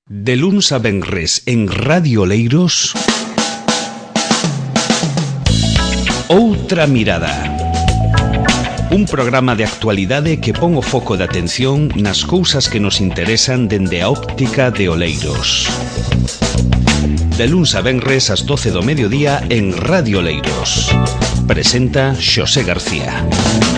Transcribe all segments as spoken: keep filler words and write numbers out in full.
De luns a venres en Radio Oleiros, Outra Mirada. Un programa de actualidade que pon o foco de atención nas cousas que nos interesan dende a óptica de Oleiros. De luns a venres ás doce do mediodía en Radio Oleiros. Presenta Xosé García.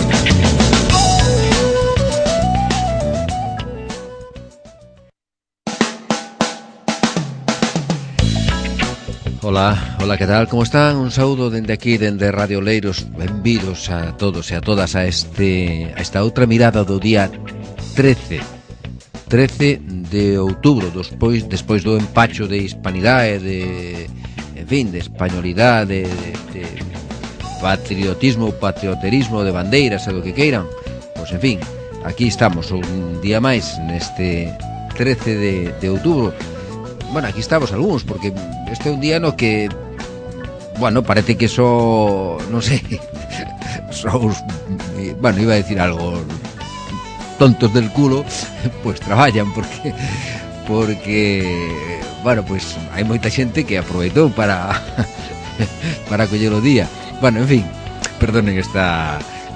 Ola, ola, que tal? Como están? Un saúdo dende aquí, dende Radio Oleiros. Benvidos a todos e a todas a este a esta outra mirada do día trece de outubro, despois despois do empacho de hispanidade, de, en fin, de españolidade, de, de patriotismo, patrioterismo, de bandeiras e do que queiran. Pois, en fin, aquí estamos un día máis neste trece de, de outubro. Bueno, aquí estamos algúns, porque este é un día no que, bueno, parece que só, non sei, só os, bueno, iba a decir algo, tontos del culo, pues traballan, porque, porque, bueno, pues hai moita xente que aproveitou para, para coller o día. Bueno, en fin, perdonen esta,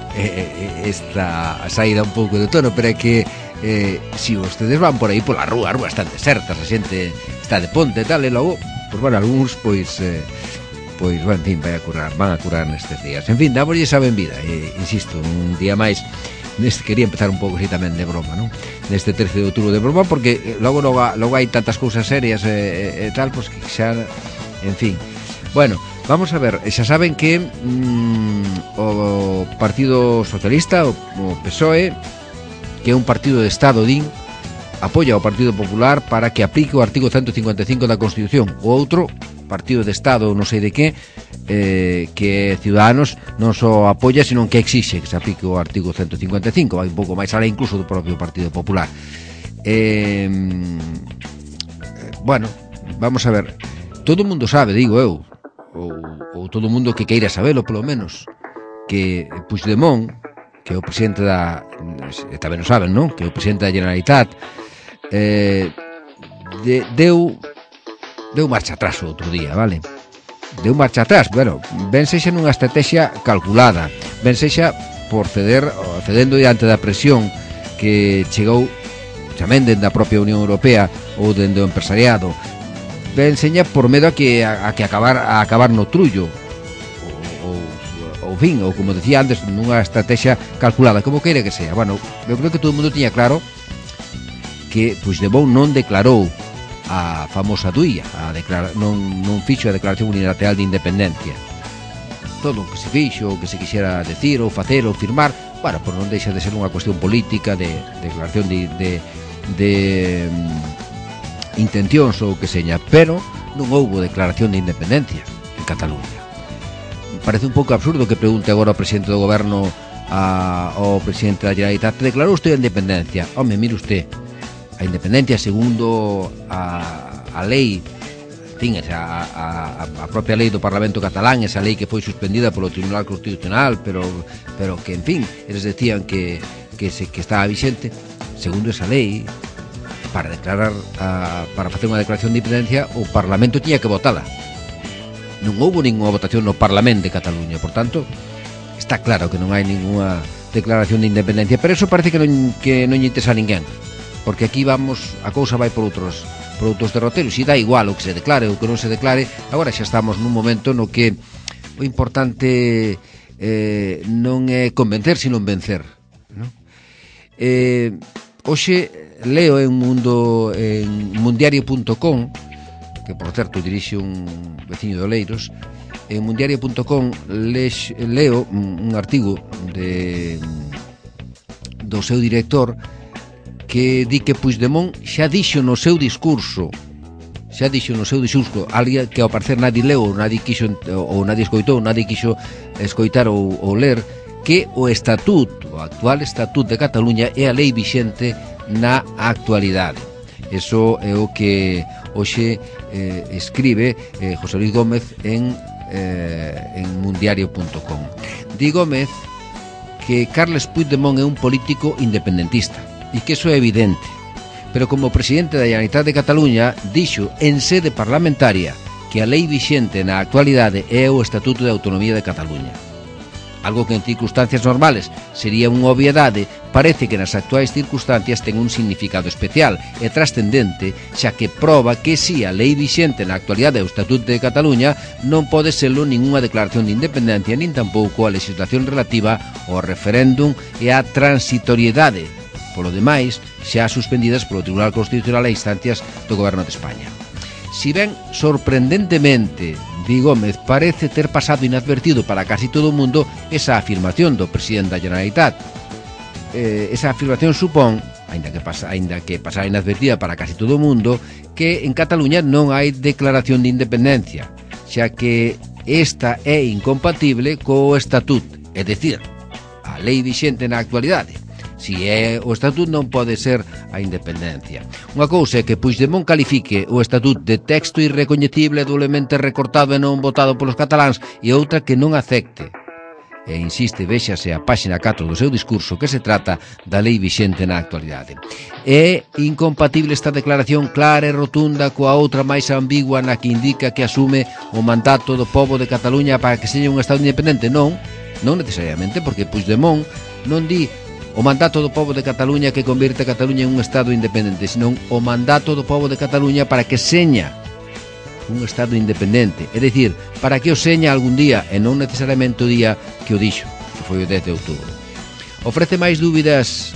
esta saída un pouco de tono, pero é que, Eh, si vostedes van por aí pola rúa, as rúas están desertas, a xente está de ponte e tal, e logo, pois, bueno, algúns, pois, eh, pois, bueno, en fin, vai a curar, van a curar nestes días. En fin, dámoslle esa benvida, eh, insisto, un día máis, neste, quería empezar un pouco así tamén de broma, non? Neste trece de outubro de broma, porque eh, logo, logo, logo hai tantas cousas serias e eh, eh, tal, pois, que xa, en fin. Bueno, vamos a ver, xa saben que mm, o Partido Socialista, o, o P S O E, que é un partido de Estado, din, apoia ao Partido Popular para que aplique o artigo ciento cincuenta e cinco da Constitución. O outro partido de Estado, non sei de que, eh, que Ciudadanos non só apoia, sino que exixe que se aplique o artigo ciento cincuenta e cinco, vai un pouco máis alá incluso do propio Partido Popular. Eh, bueno, vamos a ver, todo o mundo sabe, digo eu, ou, ou todo o mundo que queira sabelo, polo menos, que Puigdemont, que é o presidente da, tamén o saben, non? Que é o presidente da Generalitat, eh, de, deu deu marcha atrás o outro día, vale? Deu marcha atrás, bueno, ben sexa nunha estrategia calculada, ben sexa por ceder, cedendo diante da presión que chegou tamén dende a propia Unión Europea ou dende o empresariado, ben seña por medo a que a, a que acabar a acabar no trullo. O fin, ou como decía antes, nunha estrategia calculada, como queira que sea. Bueno, eu creo que todo o mundo tiña claro que Puigdemont non declarou a famosa duía, a declara, non, non fixo a declaración unilateral de independencia. Todo o que se fixo, o que se quixera decir, ou facer, ou firmar, bueno, pois non deixa de ser unha cuestión política, de, de declaración de, de, de um, intencións ou que seña, pero non houbo declaración de independencia en Cataluña. Parece un pouco absurdo que pregunte agora o presidente do goberno a, ao presidente da Generalitat: declarou usted a independencia? Home, mire usted, a independencia segundo a, a lei, en fin, a, a, a propia lei do Parlamento catalán, esa lei que foi suspendida polo Tribunal Constitucional, pero, pero que, en fin, eles decían que, que, se, que estaba vigente, segundo esa lei, para declarar a, para facer unha declaración de independencia, o Parlamento tiña que votala. Non houbo ninguna votación no Parlamento de Cataluña, por tanto, está claro que non hai ninguna declaración de independencia, pero eso parece que non, que non lle interesa a ninguén, porque aquí vamos, a cousa vai por outros, por outros derroteros, e dá igual o que se declare ou que non se declare. Agora xa estamos nun momento no que o importante eh, non é convencer, sino vencer, non? Eh, hoxe leo en mundo en mundiario punto com, que por certo dirixe un veciño de Oleiros, en mundiario punto com lex, leo un artigo de, do seu director, que di que Puigdemont xa dixo no seu discurso, xa dixo no seu discurso, alguén que ao parecer nadie leu, ou nadie quixo, ou nadie escoitou, nadie quixo escoitar ou, ou ler, que o estatuto, o actual estatuto de Cataluña é a lei vixente na actualidade. Eso é o que hoxe eh, escribe eh, José Luis Gómez en, eh, en mundiario punto com. Di Gómez que Carles Puigdemont é un político independentista, e que eso é evidente, pero como presidente da Generalitat de Cataluña dixo en sede parlamentaria que a lei vixente na actualidade é o Estatuto de Autonomía de Cataluña. Algo que en circunstancias normales sería unha obviedade, parece que nas actuais circunstancias ten un significado especial e trascendente, xa que proba que si a lei vixente na actualidade é o Estatuto de Cataluña non pode serlo ningunha declaración de independencia nin tampouco a legislación relativa ao referéndum e á transitoriedade, polo demais, xa suspendidas polo Tribunal Constitucional a instancias do Goberno de España. Si ben, sorprendentemente, Di Gómez parece ter pasado inadvertido para casi todo o mundo esa afirmación do presidente da Generalitat. Eh, esa afirmación supón, aínda que, pasa, aínda que pasara inadvertida para casi todo o mundo, que en Cataluña non hai declaración de independencia, xa que esta é incompatible co Estatuto, é dicir, a lei vixente na actualidade. Si é o Estatuto non pode ser a independencia. Unha cousa é que Puigdemont califique o Estatuto de texto irrecoñecible, doblemente recortado e non votado polos cataláns, e outra que non acepte. E insiste, véxase a páxina catro do seu discurso, que se trata da lei vixente na actualidade. É incompatible esta declaración clara e rotunda coa outra máis ambigua na que indica que asume o mandato do pobo de Cataluña para que seña un Estado independente? Non, non necesariamente, porque Puigdemont non di o mandato do pobo de Cataluña que convirte a Cataluña en un Estado independente, senón o mandato do pobo de Cataluña para que seña un Estado independente, é dicir, para que o seña algún día e non necesariamente o día que o dixo, que foi o dez de outubro. Ofrece máis dúbidas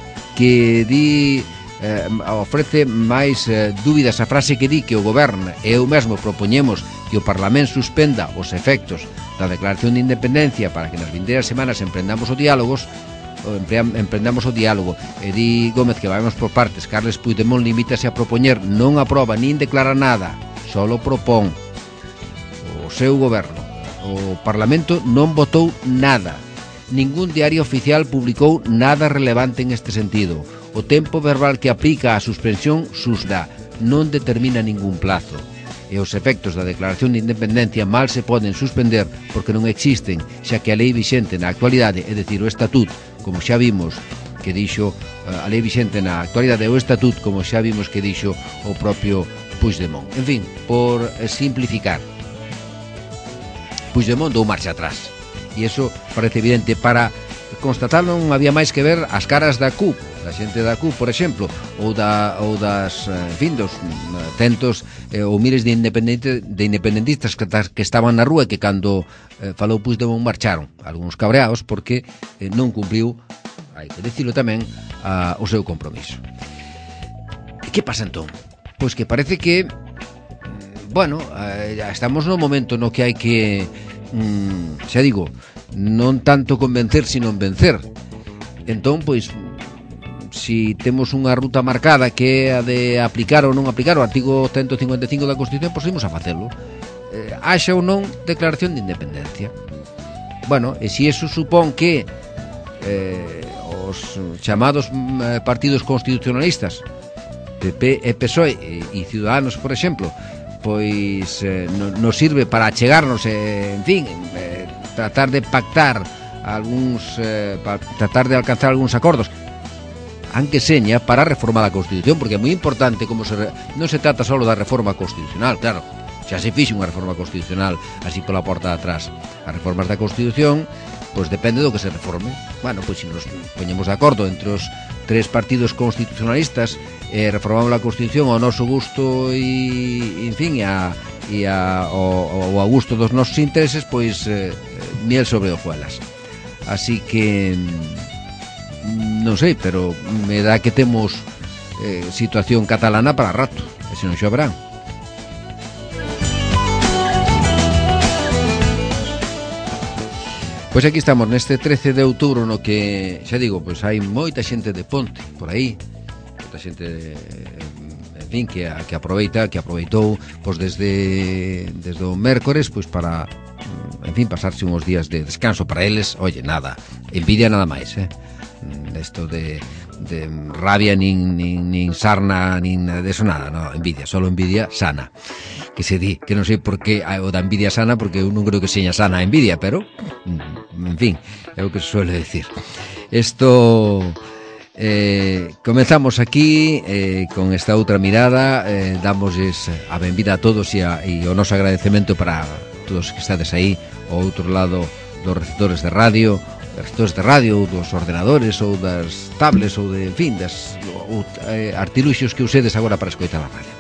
que di eh, ofrece máis eh, dúbidas a frase que di que o goberno e eu mesmo propoñemos que o Parlamento suspenda os efectos da declaración de independencia para que nas vindeiras semanas emprendamos os diálogos emprendamos o diálogo. E di Gómez que vamos por partes. Carles Puigdemont limítase a propoñer, non aproba nin declara nada, solo propón. O seu goberno, o Parlamento non votou nada. Ningún diario oficial publicou nada relevante en este sentido. O tempo verbal que aplica a suspensión susdá, non determina ningún plazo. E os efectos da declaración de independencia mal se poden suspender porque non existen, xa que a lei vixente na actualidade, é dicir, o Estatuto, como xa vimos que dixo a lei vixente na actualidade, o Estatuto, como xa vimos que dixo o propio Puigdemont. En fin, por simplificar, Puigdemont dou marcha atrás, e iso parece evidente. Para constatar non había máis que ver as caras da C U P, da xente da C U P, por exemplo, ou, da, ou das, en fin, dos centos eh, ou miles de, independente, de independentistas que, que estaban na rúa e que cando eh, falou Puigdemont marcharon, algúns cabreados porque eh, non cumpliu, hai que decirlo tamén, a, o seu compromiso. E que pasa entón? Pois que parece que, bueno, eh, estamos no momento no que hai que, mm, xa digo, non tanto convencer, sino vencer. Entón, pois, si temos unha ruta marcada que é a de aplicar ou non aplicar o artigo ciento cincuenta e cinco da Constitución, pois imos a facelo. Eh, haxa ou non declaración de independencia. Bueno, e se iso supón que eh, os chamados eh, partidos constitucionalistas, P P e P S O E e, e Ciudadanos, por exemplo, pois eh, no, nos sirve para achegarnos, eh, en fin, eh, tratar de pactar algúns, eh, para tratar de alcanzar algúns acordos, aunque seña para reformar a Constitución, porque é moi importante como se re... non se trata só da reforma constitucional, claro, xa se fixe unha reforma constitucional así pola porta de atrás. As reformas da Constitución, pois depende do que se reforme. Bueno, pois se nos poñemos de acordo entre os tres partidos constitucionalistas e eh, reformamos a Constitución ao noso gusto e, en fin, e a e a, o, o a gusto dos nosos intereses, pois eh, miel sobre hojuelas. Así que non sei, pero me dá que temos eh, situación catalana para rato, e se non xo habrá. Pois aquí estamos neste trece de outubro, no que, xa digo, pois hai moita xente de ponte por aí, moita xente de, en fin, que, que aproveita, que aproveitou pois desde desde o mércores pois para, en fin, pasarse uns días de descanso para eles. Oye, nada, envidia nada máis, eh? Esto de, de rabia, nin, nin, nin sarna, nin de eso nada, no, envidia, solo envidia sana, que se di, que non sei por que o da envidia sana, porque eu non creo que seña sana a envidia, pero en fin, é o que se suele decir. Esto Eh, comenzamos aquí eh, con esta outra mirada, eh, damosles a benvida a todos e, a, e o noso agradecemento para todos que estades aí ao outro lado dos receptores de radio, dos receptores de radio ou dos ordenadores ou das tablets ou de, en fin, das ou, eh, artiluxos que usedes agora para escoitar a radio.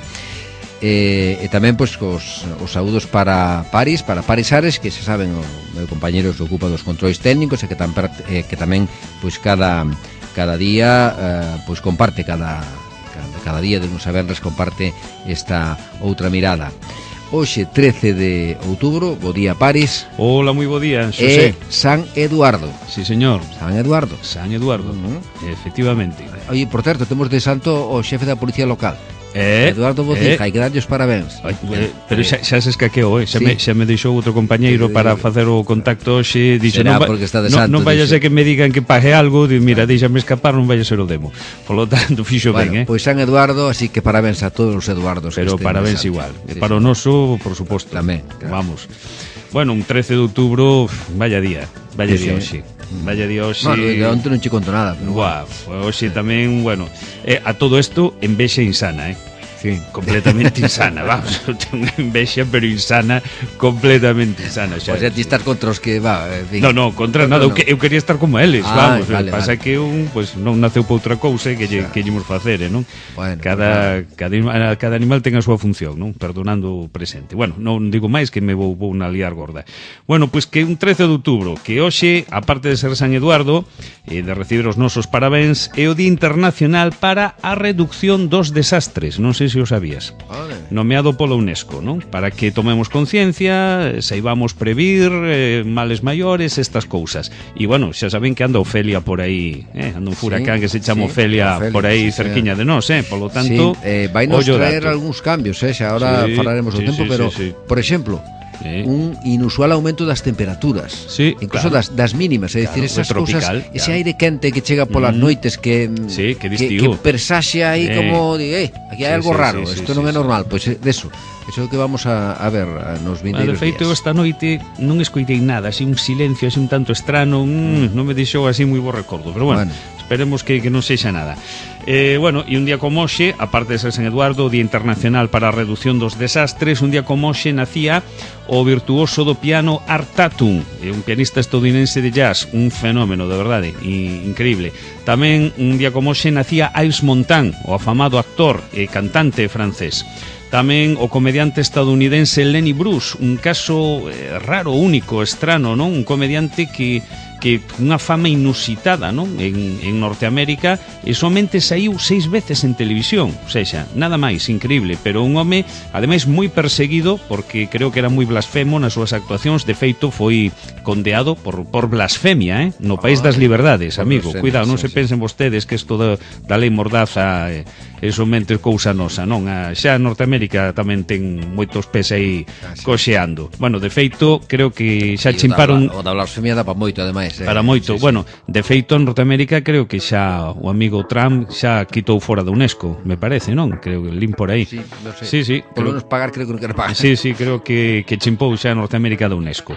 E, e tamén pois os, os saúdos para Paris, para Paris Ares, que se saben o meu compañeiro se ocupa dos controis técnicos e que, tam, eh, que tamén pois cada cada día eh, pois comparte cada, cada cada día de luns a venres comparte esta outra mirada. Hoxe trece de outubro, bo día Paris. Hola, moi bo día, Xosé. E San Eduardo. Sí, señor. San Eduardo. San Eduardo, uh-huh. Efectivamente. Oye, por certo, temos de santo o xefe da policía local. Eh, Eduardo Bocija, eh, hai que darlle os parabéns. Ay, eh, pero xa, xa se escaqueou, eh? xa, sí. me, xa me deixou outro compañeiro sí, para facer o contacto hoxe. Dixo, non, porque está de non, santo, non vaya a ser que me digan que pague algo. Di, mira, deixame escapar, non vaya a ser o demo. Por lo tanto, fixo bueno, ben, eh? Pois San Eduardo, así que parabéns a todos os Eduardos. Pero parabéns igual, sí, para sí. O noso, por suposto. Tamén, claro. Vamos. Bueno, un trece de outubro, vaya día, vaya sí, día hoxe. Vaya día hoxe. Bueno, de onte non che conto nada, pero Guau, bueno. Hoxe tamén, bueno, eh, a todo isto envexa insana, eh? Sí. Completamente insana, vamos, tengo unha envexa pero insana, completamente insana xa. O sea, ti estás contra os que va, en fin. No, no, contra no, nada, no. Eu, eu quería estar como eles, ah, vamos, vale, pasa vale. que un, pues, non naceu para outra cousa que lle, que llemos facer, eh, non? Bueno, cada, pues, cada, cada animal ten a súa función, non? Perdonando o presente. Bueno, non digo máis que me vou, vou na liar gorda. Bueno, pois pues que un trece de outubro, que hoxe, aparte de ser San Eduardo, e de recibir os nosos parabéns, é o Día Internacional para a Reducción dos Desastres, non sei se o sabías. Vale. Nomeado pola UNESCO, non? Para que tomemos conciencia, saibamos previr eh, males maiores, estas cousas. E bueno, xa saben que anda Ofelia por aí, eh? Anda un furacán sí, que se chama sí, Ofelia, Ofelia por aí sí, cerquiña de nós, eh? Por lo tanto, sí, eh, vai nos traer algúns cambios, eh? Xa ahora sí, falaremos do sí, tempo, sí, pero, sí, sí. Por exemplo, sí. Un inusual aumento das temperaturas, sí, incluso claro. das, das mínimas, é claro, dicir, esas cousas, claro. Ese aire quente que chega polas mm. noites que, sí, que, que, que persaxe aí eh. como, eh, aquí hai sí, algo sí, raro, sí, isto sí, non sí, é normal, pois pues, de eso. Eso é o que vamos a, a ver nos vindeiros días. De feito, esta noite non escoitei nada, así un silencio, así un tanto estrano, mm, non me deixou así moi bo recordo, pero bueno, bueno. Esperemos que, que non sexa nada. Eh, bueno, e un día como hoxe, aparte de ser San Eduardo, o Día Internacional para a Reducción dos Desastres, un día como hoxe nacía o virtuoso do piano Art Tatum, un pianista estadounidense de jazz, un fenómeno, de verdade, e increíble. Tamén un día como hoxe nacía Yves Montand, o afamado actor e cantante francés. Tamén o comediante estadounidense Lenny Bruce, un caso eh, raro, único, estrano, non? Un comediante que que unha fama inusitada, non? En, en Norteamérica e somente saiu seis veces en televisión, o sexa, nada máis, increíble, pero un home ademais moi perseguido porque creo que era moi blasfemo nas súas actuacións, de feito foi condeado por, por blasfemia, eh? No país das liberdades, amigo, cuidado, non se pensen vostedes que isto da, da lei mordaza eh, é somente cousa nosa, non? A, xa Norteamérica tamén ten moitos pés aí coxeando. Bueno, de feito, creo que xa chimparon... O da blasfemia dá para moito, ademais. Eh, para moito, sí, sí. Bueno, de feito en Norteamérica creo que xa o amigo Trump xa quitou fora da UNESCO, me parece, non? Creo que lin por aí. Sí, no sé. Sí, sí. Por lo menos pagar creo que non quero pagar. Sí, sí, creo que, que chimpou xa Norteamérica da UNESCO.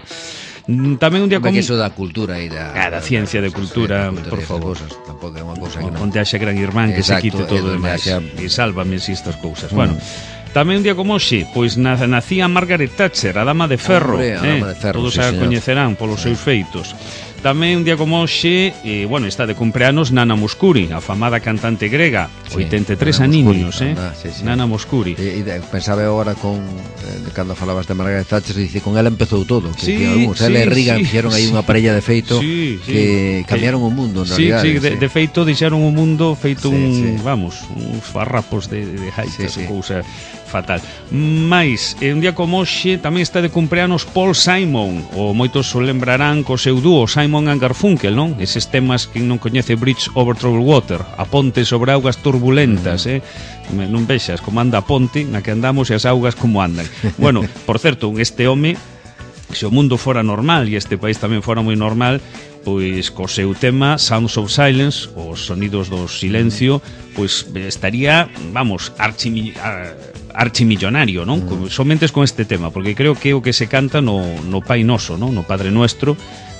Tamén un día como... que iso da cultura e da... Ah, da ciencia de cultura, sí, por favor. Cosas, tampouco é unha cousa que non... Onde haxa gran irmán que exacto, se quite todo o demais. Haxa... E sálvame si estas cousas. Mm. Bueno... Tamén un día como hoxe, pois nacía Margaret Thatcher, a dama de ferro, Hombre, a eh? dama de ferro, todos sí, a señor. coñecerán polos sí. seus feitos. Tamén un día como hoxe, eh, bueno, está de cumpleanos Nana Mouskouri, a famada cantante grega, sí, oitenta e tres aniños, eh? Anda, sí, sí. Nana Mouskouri. E, e pensaba agora con eh, cando falabas de Margaret Thatcher, dice, con ela empezou todo, que, sí, que algúns, sí, ela e Reagan sí, fixeron aí sí. unha parella de feito sí, sí. que cambiaron o mundo, en sí, realidad. Sí, de, sí, de feito deixaron o mundo feito sí, un, sí. vamos, uns farrapos de, de haitas, sí, sí. cousa fatal. Mais, un día como hoxe tamén está de cumpleanos Paul Simon, ou moitos o lembrarán co seu dúo Simon and Garfunkel, non? Eses temas que non coñece, Bridge over Troubled Water, a ponte sobre augas turbulentas, eh? Non vexas como anda a ponte na que andamos e as augas como andan. Bueno, por certo, este home, se o mundo fora normal e este país tamén fora moi normal, pois co seu tema Sounds of Silence, os sonidos do silencio, pois estaría, vamos, archimi, archimillonario, non? Mm. Somente con este tema, porque creo que é o que se canta no, no Pai Noso, non? No Padre Nuestro,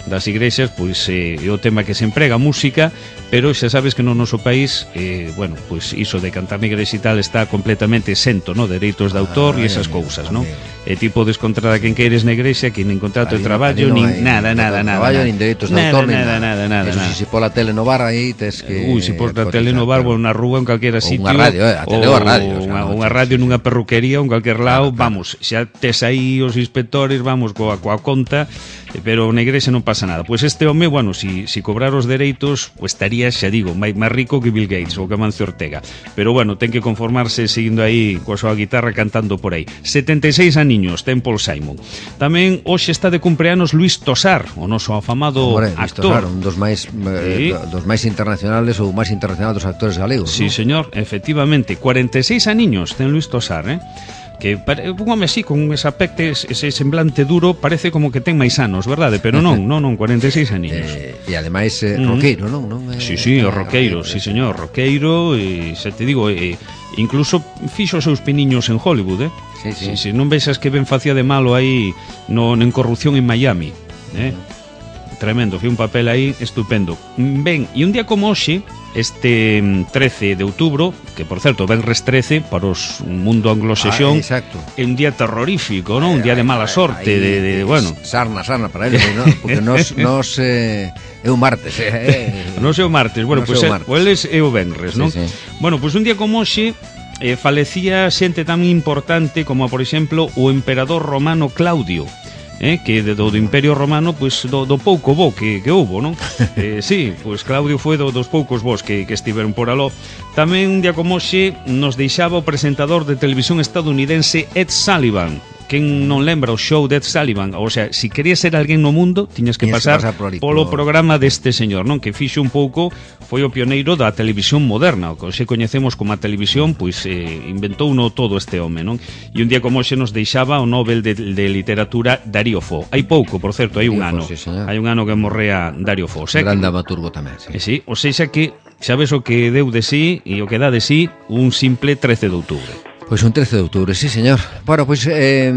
das igrexas, pois eh, é o tema que se emprega, a música, pero xa sabes que no noso país, eh, bueno, pois iso de cantar na igrexa e tal está completamente exento, no, dereitos de autor e ah, esas cousas, no? E ti podes contratar a quen queires na igrexa, que nin contrato de traballo, nin nada, nada, nada. Traballo, nin dereitos de autor, nada, nada, nada. Eso si se pola tele no bar aí tes que... Ui, se pos na tele no bar, ou na rúa, en calquera sitio. Ou unha radio, eh, a tele ou a radio. Unha radio nunha perruquería, ou en calquer lado, vamos, xa tes aí os inspectores, vamos, coa, coa conta, pero na igrexa non pasa nada. Pois este home, bueno, si, si cobrar os dereitos, pues estaría, xa digo, máis rico que Bill Gates ou que Amancio Ortega. Pero bueno, ten que conformarse seguindo aí coa súa guitarra cantando por aí. setenta e seis aniños ten Paul Simon. Tamén hoxe está de cumpleanos Luis Tosar, o noso afamado Hombre, actor. Tosar, un dos máis eh, sí. dos máis internacionales ou máis internacional dos actores galegos. Sí, ¿no? señor, efectivamente, cuarenta e seis aniños ten Luis Tosar, eh? Que un home así, con ese aspecto, ese semblante duro, parece como que ten máis anos, verdade? Pero non, non, non, cuarenta e seis aniños. Eh, e ademais eh, roqueiro, non? non eh, sí, sí, o roqueiro, sí, señor, roqueiro, e xa te digo, eh, incluso fixo os seus piniños en Hollywood, eh? Sí, sí. Si, si non vexas que ben facía de malo aí no, en Corrupción en Miami, eh? Tremendo, foi un papel aí estupendo. Ben, e un día como hoxe, este trece de outubro, que por certo, venres trece para os mundo anglosaxón, ah, é un día terrorífico, non? Un día de mala sorte, de, de, de bueno. Sarna, sarna para eles, ¿no? Porque nos, nos eh, é un martes, eh. Non sei o martes, bueno, pois pues, o eles é o venres, non? Sí, sí. Bueno, pois pues un día como hoxe, eh, falecía xente tan importante como, por exemplo, o emperador romano Claudio. Eh, que de, do, do Imperio Romano, pois do, do pouco bo que, que houbo, non? Eh, sí, pois Claudio foi do, dos poucos bos que, que estiveron por aló. Tamén un día como hoxe nos deixaba o presentador de televisión estadounidense Ed Sullivan. Quen non lembra o show de Ed Sullivan? O sea, si querías ser alguén no mundo, tiñas que pasar, pasar por polo programa deste señor, non? Que fixo un pouco, foi o pioneiro da televisión moderna, o que hoxe coñecemos como a televisión, pois eh, inventou uno todo este home, non? E un día como hoxe nos deixaba o Nobel de, de Literatura Darío Fo. Hai pouco, por certo, hai un ano. Sí, hai un ano que morrea Darío Fo. O sea, gran dramaturgo tamén, sí. Eh, sí, o sea que sabes o que deu de sí e o que dá de sí un simple trece de outubro. Pois un trece de outubro, sí, señor. Bueno, pois, eh,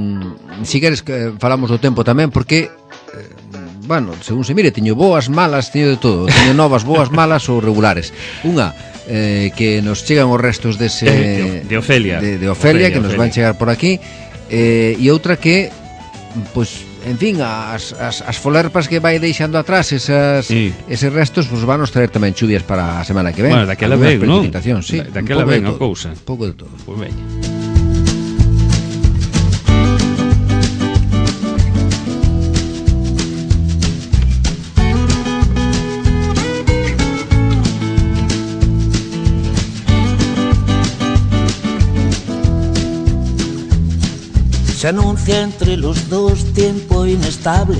si queres que falamos do tempo tamén, porque, eh, bueno, según se mire, teño boas, malas, teño de todo. Teño novas, boas, malas ou regulares. Unha, eh, que nos chegan os restos dese... De, de Ofelia. De, de Ofelia, Ofelia, que nos Ofelia. Van chegar por aquí. Eh, e outra que, pois... En fin, as, as, as folerpas que vai deixando atrás esas, sí. eses restos, pues, van nos traer tamén chuvias para a semana que ven. Bueno, daquela ven, non? Sí, da, daquela ven a cousa. Un pouco de todo. Pois veña. Se anuncia entre los dos tiempo inestable.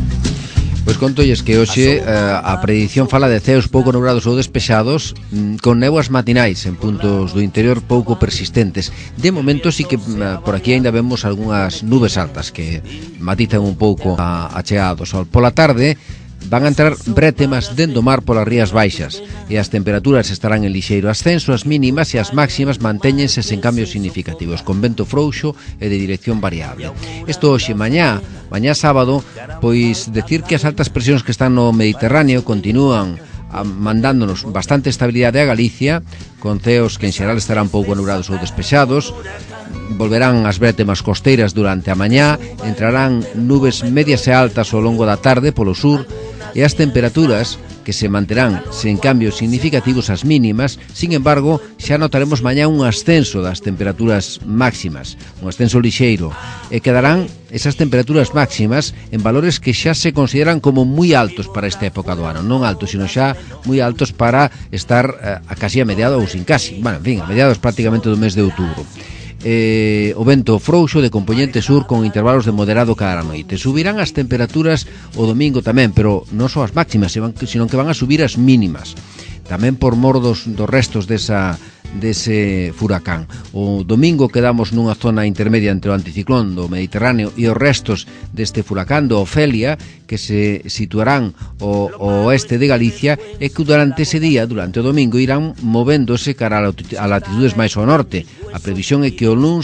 Pois contolles que hoxe eh, a predición fala de ceos pouco nubrados ou despexados, con néboas matinais en puntos do interior pouco persistentes. De momento sí que por aquí ainda vemos algunhas nubes altas que matizan un pouco a, a cheada do sol. Pola tarde van a entrar brétemas dende o mar polas rías baixas e as temperaturas estarán en lixeiro ascenso, as mínimas e as máximas mantéñense sen cambios significativos, con vento frouxo e de dirección variable. Isto hoxe mañá, mañá sábado, pois decir que as altas presións que están no Mediterráneo continúan mandándonos bastante estabilidade a Galicia, con ceos que en xeral estarán pouco nubrados ou despexados. Volverán as brétemas costeiras durante a mañá, entrarán nubes medias e altas ao longo da tarde polo sur e as temperaturas que se manterán sen cambios significativos as mínimas. Sin embargo, xa notaremos mañá un ascenso das temperaturas máximas, un ascenso lixeiro, e quedarán esas temperaturas máximas en valores que xa se consideran como moi altos para esta época do ano, non altos, sino xa moi altos para estar eh, a casi a mediados ou sin casi, bueno, en fin, a mediados prácticamente do mes de outubro. Eh, o vento frouxo de componente sur con intervalos de moderado cada noite. Subirán as temperaturas o domingo tamén, pero non só as máximas, sino que van a subir as mínimas, tamén por mor dos, dos restos desa dese furacán. O domingo quedamos nunha zona intermedia entre o anticiclón do Mediterráneo e os restos deste furacán do Ofelia, que se situarán ao, ao oeste de Galicia e que durante ese día, durante o domingo, irán movéndose cara a latitudes máis ao norte. A previsión é que o luns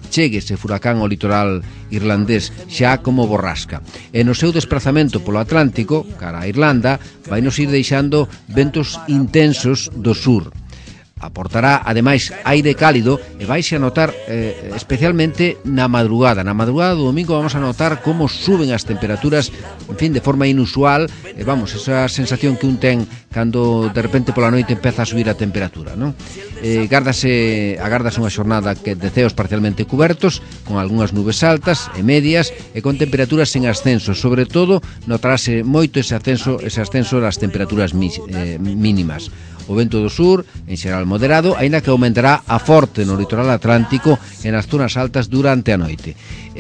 chegue ese furacán ao litoral irlandés xa como borrasca. E no seu desplazamento polo Atlántico, cara a Irlanda, vai nos ir deixando ventos intensos do sur. Aportará, ademais, aire cálido e vais a notar eh, especialmente na madrugada. Na madrugada do domingo vamos a notar como suben as temperaturas, en fin, de forma inusual. E vamos, esa sensación que un ten cando de repente pola noite empeza a subir a temperatura, non? Eh, gárdase, agárdase unha xornada que de ceos parcialmente cubertos, con algunhas nubes altas e medias e con temperaturas en ascenso. Sobre todo, notarase moito ese ascenso, ese ascenso das temperaturas mis, eh, mínimas. O vento do sur, en xeral moderado, aínda que aumentará a forte no litoral atlántico e nas zonas altas durante a noite.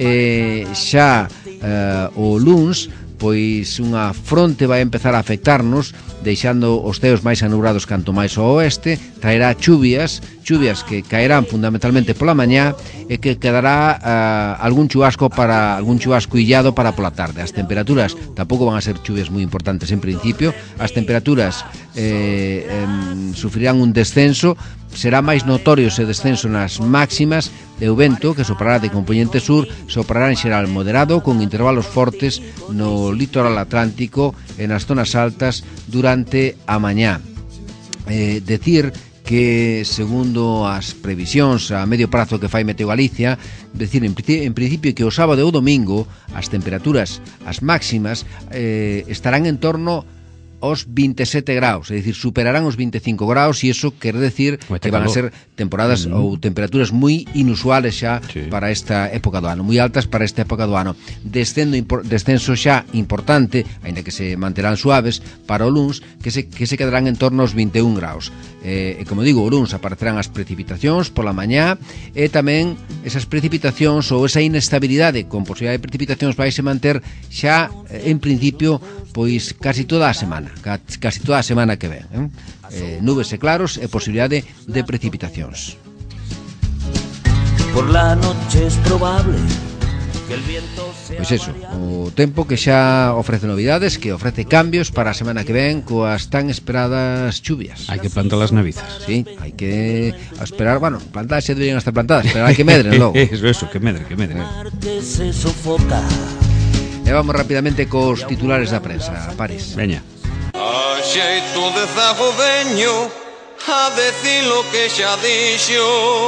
E xa eh, o luns, pois unha fronte vai empezar a afectarnos, deixando os ceos máis anubrados canto máis ao oeste, traerá chuvias, chuvias que caerán fundamentalmente pola mañá e que quedará uh, algún chubasco para algún chubasco illado para pola tarde. As temperaturas tampouco van a ser chuvias moi importantes en principio, as temperaturas eh, eh, sufrirán un descenso, será máis notorio ese descenso nas máximas e o vento, que soprará de componente sur, soprará en xeral moderado con intervalos fortes no litoral atlántico e nas zonas altas durante a mañá. Eh, decir que, segundo as previsións a medio prazo que fai Meteo Galicia, decir, en, en principio que o sábado e o domingo as temperaturas, as máximas, eh, estarán en torno aos vinte e sete graus, é dicir, superarán os vinte e cinco graus, e iso quere decir que van a ser temporadas mm. ou temperaturas moi inusuales xa sí. para esta época do ano, moi altas para esta época do ano. Descendo, descenso xa importante, aínda que se manterán suaves, para o luns, que se, que se quedarán en torno aos vinte e un graus. E, e como digo, o luns aparecerán as precipitacións pola mañá, e tamén esas precipitacións ou esa inestabilidade con posibilidade de precipitacións vai se manter xa, en principio, pois casi toda a semana, casi toda a semana que ven, eh? Eh, nubes e claros e posibilidade de precipitacións. Por la noche es probable que el viento sea... Pois eso, o tempo que xa ofrece novidades, que ofrece cambios para a semana que ven coas tan esperadas chuvias. Hai que plantar as navizas. Sí, hai que esperar, bueno, plantar xa deberían estar plantadas, pero hai que medren logo. Eso, eso, que medre, que medre. Se sofoca. E vamos rapidamente cos titulares da prensa, Paris. Veña. A xeito de zagodeño, a decir lo que xa dixo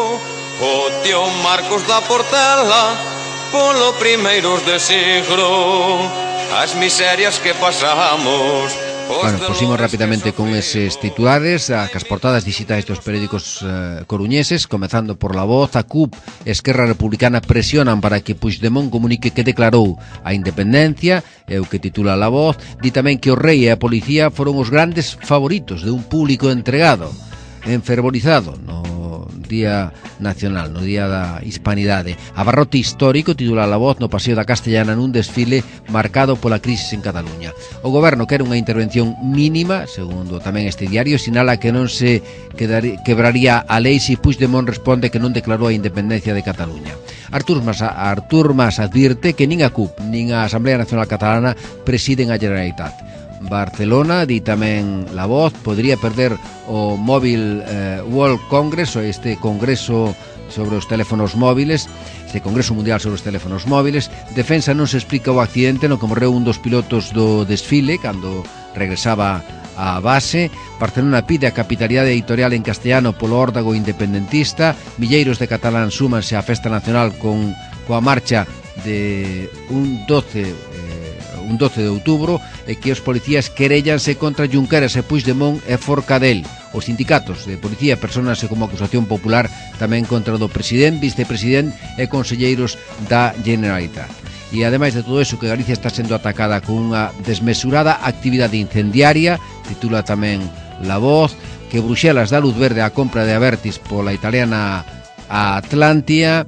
o tío Marcos da Portela polo primeiros de siglo, as miserias que pasamos. Bueno, pusimos rapidamente con eses titulares a as portadas digitais dos periódicos eh, coruñeses, comezando por La Voz. A C U P e Esquerra Republicana presionan para que Puigdemont comunique que declarou a independencia, é o que titula La Voz. Di tamén que o rei e a policía foron os grandes favoritos de un público entregado, enfervorizado no Día Nacional, no Día da Hispanidade. Abarrote histórico, titula La Voz, no Paseo da Castellana nun desfile marcado pola crisis en Cataluña. O goberno quere unha intervención mínima, segundo tamén este diario, sinala que non se quedaría, quebraría a lei se Puigdemont responde que non declarou a independencia de Cataluña. Artur Mas, Artur Mas advirte que nin a C U P nin a Asamblea Nacional Catalana presiden a Generalitat. Barcelona, di tamén La Voz, podría perder o Mobile eh, World Congress, este congreso sobre os teléfonos móviles, este congreso mundial sobre os teléfonos móviles. Defensa non se explica o accidente no que morreu un dos pilotos do desfile cando regresaba á base. Barcelona pide a capitalidade editorial en castellano polo órdago independentista. Milleiros de catalán súmanse á festa nacional con coa marcha de un doce un doce de outubro, e que os policías querellanse contra Junqueras e Puigdemont e Forcadell. Os sindicatos de policía persónanse como acusación popular tamén contra o do presidente, vicepresidente e conselleiros da Generalitat. E ademais de todo eso, que Galicia está sendo atacada con unha desmesurada actividade incendiaria, titula tamén La Voz, que Bruxelas dá luz verde á compra de Abertis pola italiana Atlantia,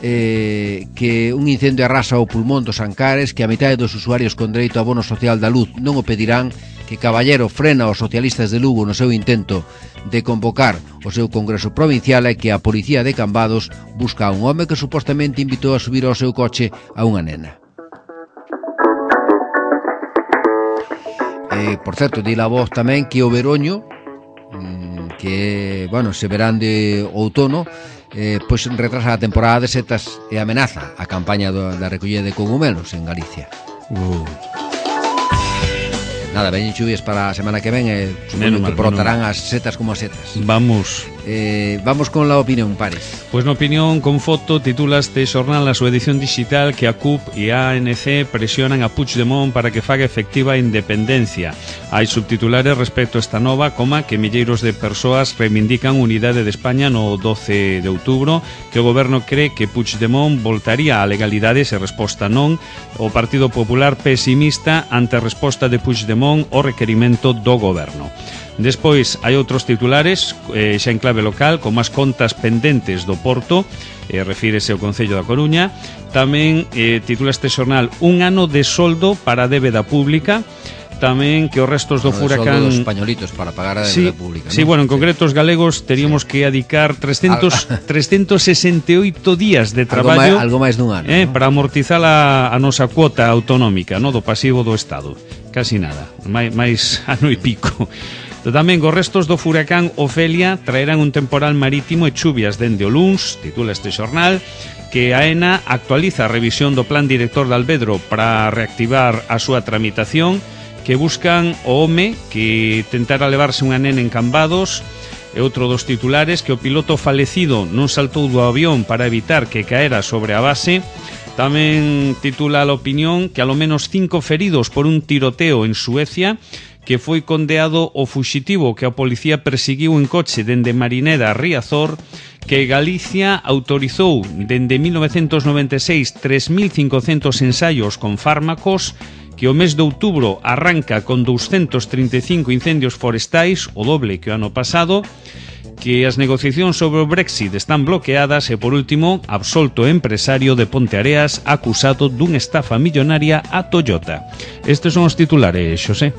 Eh, que un incendio arrasa o pulmón dos Ancares, que a metade dos usuarios con dereito a bono social da luz non o pedirán, que Caballero frena os socialistas de Lugo no seu intento de convocar o seu congreso provincial, e que a policía de Cambados busca a un home que supostamente invitou a subir ao seu coche a unha nena. Eh, por certo, di La Voz tamén que o veroño, que, bueno, se verán de outono, eh, pois retrasa a temporada de setas e amenaza a campaña do, da recollida de cogumelos en Galicia. Uh. Nada, veñen chuvias para a semana que ven e supoño que brotarán as setas como as setas. Vamos. Eh, vamos con la opinión, Pares. Pois na opinión con foto titula este xornal a súa edición digital que a C U P e a A N C presionan a Puigdemont para que faga efectiva a independencia. Hai subtitulares respecto a esta nova, coma que milleiros de persoas reivindican unidade de España no doce de outubro, que o goberno cree que Puigdemont voltaría á legalidade se resposta non, o Partido Popular pesimista ante a resposta de Puigdemont ao requerimento do goberno. Despois hai outros titulares eh, xa en clave local, como as contas pendentes do Porto, eh, refírese ao Concello da Coruña. Tamén eh, titula este xornal un ano de soldo para a débeda pública. Tamén que os restos do furacán dos españolitos para pagar a débeda sí, pública, sí, ¿no? bueno, en concreto os galegos teríamos sí. que adicar trescentos, trescentos sesenta e oito días de traballo algo máis dun ano, eh, ¿no? para amortizar a, a nosa cuota autonómica, no, do pasivo do Estado. Casi nada, máis, máis ano e pico. Tamén os restos do furacán Ofelia traerán un temporal marítimo e chuvias dende o luns, titula este xornal, que a ENA actualiza a revisión do plan director de Alvedro para reactivar a súa tramitación, que buscan o home que tentara levarse unha nena en Cambados. E outro dos titulares, que o piloto falecido non saltou do avión para evitar que caera sobre a base. Tamén titula a opinión que alo menos cinco feridos por un tiroteo en Suecia, que foi condeado o fuxitivo que a policía perseguiu en coche dende Marineda a Riazor, que Galicia autorizou dende mil novecentos noventa e seis tres mil cincocentos ensaios con fármacos, que o mes de outubro arranca con doscientos trinta e cinco incendios forestais, o doble que o ano pasado, que as negociacións sobre o Brexit están bloqueadas e, por último, absolto empresario de Ponteareas acusado dunha estafa millonaria a Toyota. Estes son os titulares, Xosé.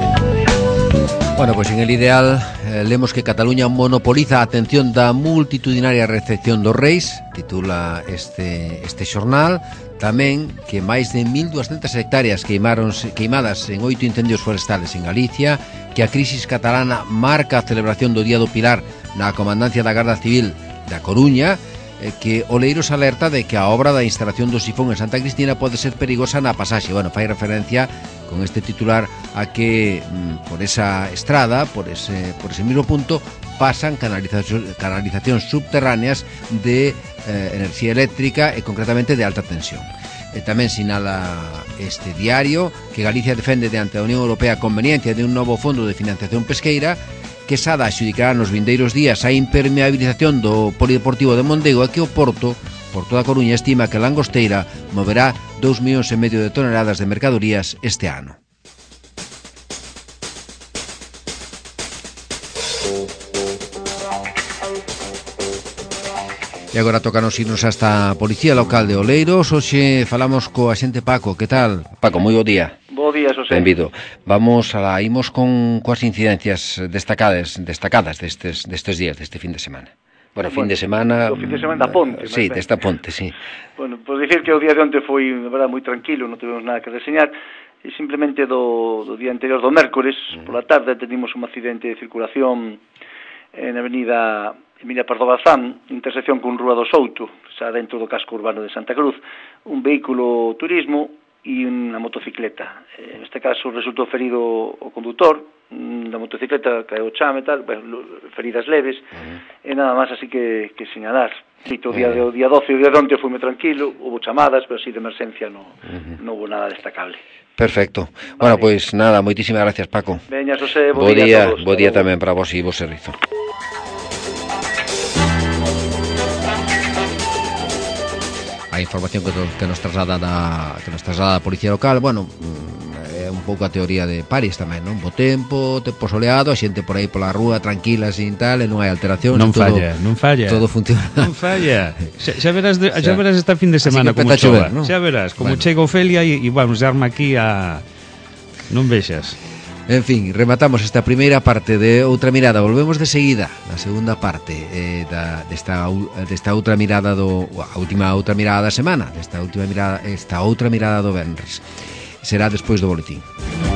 Bueno, pois en el ideal eh, lemos que Cataluña monopoliza a atención da multitudinaria recepción dos reis, titula este, este xornal. Tamén que máis de mil doscientas hectáreas queimaronse, queimadas en oito incendios forestales en Galicia, que a crisis catalana marca a celebración do Día do Pilar na Comandancia da Garda Civil da Coruña, eh, que Oleiros alerta de que a obra da instalación do sifón en Santa Cristina pode ser perigosa na pasaxe. Bueno, fai referencia con este titular a que mm, por esa estrada, por ese, por ese mismo punto, pasan canalizacións, canalizacións subterráneas de eh, enerxía eléctrica e concretamente de alta tensión. E tamén sinala este diario que Galicia defende diante a Unión Europea a conveniencia de un novo fondo de financiación pesqueira, que Sada adxudicará nos vindeiros días a impermeabilización do polideportivo de Mondego e que o Porto, Porto da Coruña, estima que a langosteira moverá dous millóns e medio de toneladas de mercadorías este ano. E agora tocanos irnos hasta a Policía Local de Oleiros. Hoxe falamos co axente Paco. Que tal? Paco, moi bo día. Bo día, Xosé. Benvido. Vamos a la, imos con coas incidencias destacadas destacadas destes, destes días, deste fin de semana. Bueno, fin bueno, de semana... O fin de semana da Ponte. Sí, desta Ponte, sí. Bueno, pois dicir que o día de onte foi, na verdade, moi tranquilo, non tivemos nada que reseñar, e simplemente do, do día anterior, do mércores, uh-huh. Pola tarde, tenimos un accidente de circulación en a avenida Emilia Pardo Bazán, intersección con Rúa do Souto, xa dentro do casco urbano de Santa Cruz, un vehículo turismo e unha motocicleta. En este caso resultou ferido o condutor, da motocicleta caeu o chame e tal, bueno, feridas leves, uh-huh. E nada máis así que, que señalar. O día, uh-huh. día doce e o día de onte fuime tranquilo, houve chamadas, pero así de emerxencia non uh-huh. no houve nada destacable. Perfecto. Vale. Bueno, pois pues, nada, moitísimas gracias, Paco. Veña, Xosé, bo, bo día, día a todos. Bo día tamén para vos e vos servizo. A información que, que nos traslada da, que nos traslada a Policía Local, bueno, é un pouco a teoría de París tamén, non? Bo tempo, tempo soleado, a xente por aí pola rúa tranquila, sin tal, e non hai alteracións. Non todo, falla, non falla. Todo funciona. Non falla. Xa, xa verás de, xa verás esta fin de semana como chova, ¿no? Xa verás, como bueno. Chega Ofelia e, e vamos, arma aquí a... Non vexas. En fin, rematamos esta primeira parte de Outra Mirada. Volvemos de seguida na segunda parte eh, da, desta, desta outra mirada do a última outra mirada da semana, desta última mirada, esta outra mirada do venres. Será despois do boletín.